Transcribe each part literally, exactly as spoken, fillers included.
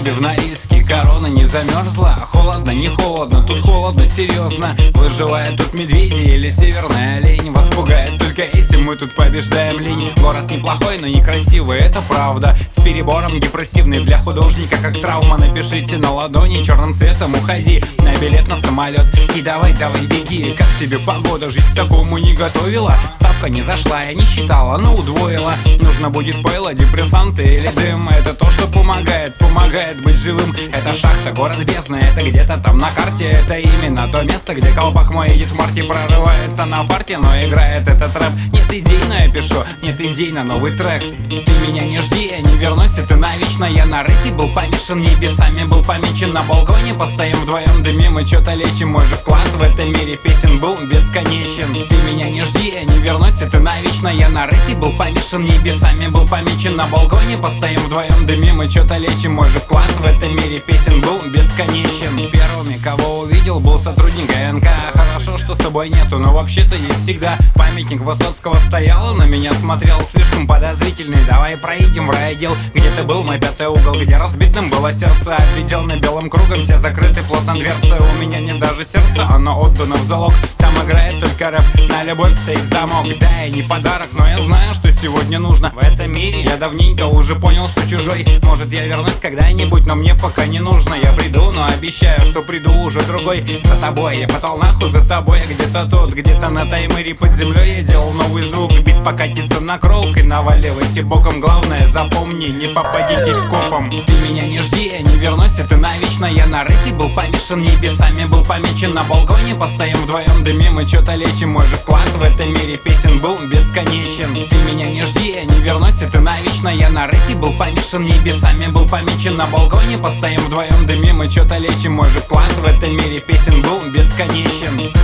тебе в Норильске корона не замерзла? Холодно, не холодно, тут холодно, серьезно. Выживает тут медведи или северный олень? Вас пугает только этим, мы тут побеждаем лень. Город неплохой, но некрасивый, это правда. С перебором депрессивный для художника, как травма. Напишите на ладони черным цветом, уходи на билет на самолет. И давай, давай, беги. Как тебе погода? Жизнь такому не готовила. Ставка не зашла, я не считала, но удвоила. Нужно будет пойло, депрессанты или дым. Это то, что помогает, помогает быть живым. Это шахта, город бездна, это где-то там на карте. Это именно то место, где колпак мой едет в марте. Прорывается на фарте, но играет этот рэп. Нет идей, но я пишу, нет идей на новый трек. Ты меня не жди, я не вернусь, и ты навечно. Я на рэпе был помешан, небесами был помечен. На балконе постоим вдвоем, дымим и чё-то лечим. Мой же вклад в этом мире песен был бесконечен. Ты меня не жди, я не вернусь, и ты навечно. Я на рэпе был помешан, небесами был помечен. На балконе постоим вдвоем, дымим и чё-то лечим. Мой же вклад в этом мире песен был бесконечен. Первыми, кого увидел, был сотрудник ГНК. Хорошо, что с собой нету, но вообще-то есть всегда. Памятник Высоцкого стоял, на меня смотрел слишком подозрительный. Давай проедем в райотдел, где ты был, мой пятый угол, где разбитым было сердце. Обведел на белым кругом, все закрыты плотно дверцы. У меня нет даже сердца, оно отдано в залог. Там играет только рэп, на любовь стоит замок. Да, и не подарок, но я знаю, что сегодня нужно. В этом мире я давненько уже понял, что чужой. Может, я вернусь когда-нибудь, но мне пока не нужно. Я приду, но обещаю, что приду уже другой. За тобой, я потал нахуй за тобой. Где-то тут, где-то на таймере под землей я делал новый звук. Бит покатится на кроук и наваливайте боком. Главное, запомни, не попадитесь копом. Ты меня не жди, я не вернусь, и ты навечно. Я на рэпе был помешан, небесами был помечен. На балконе постоим вдвоем, дымим и чё-то лечим. Мой же вклад в этом мире песен был бесконечен. Ты меня не жди, я не вернусь, и ты навечно. Я на рэпе был помешан, небесами был помечен. На балконе постоим вдвоем, дымим и чё-то лечим. Мой же вклад в этом мире песен был бесконечен.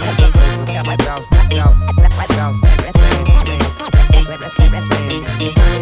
Let's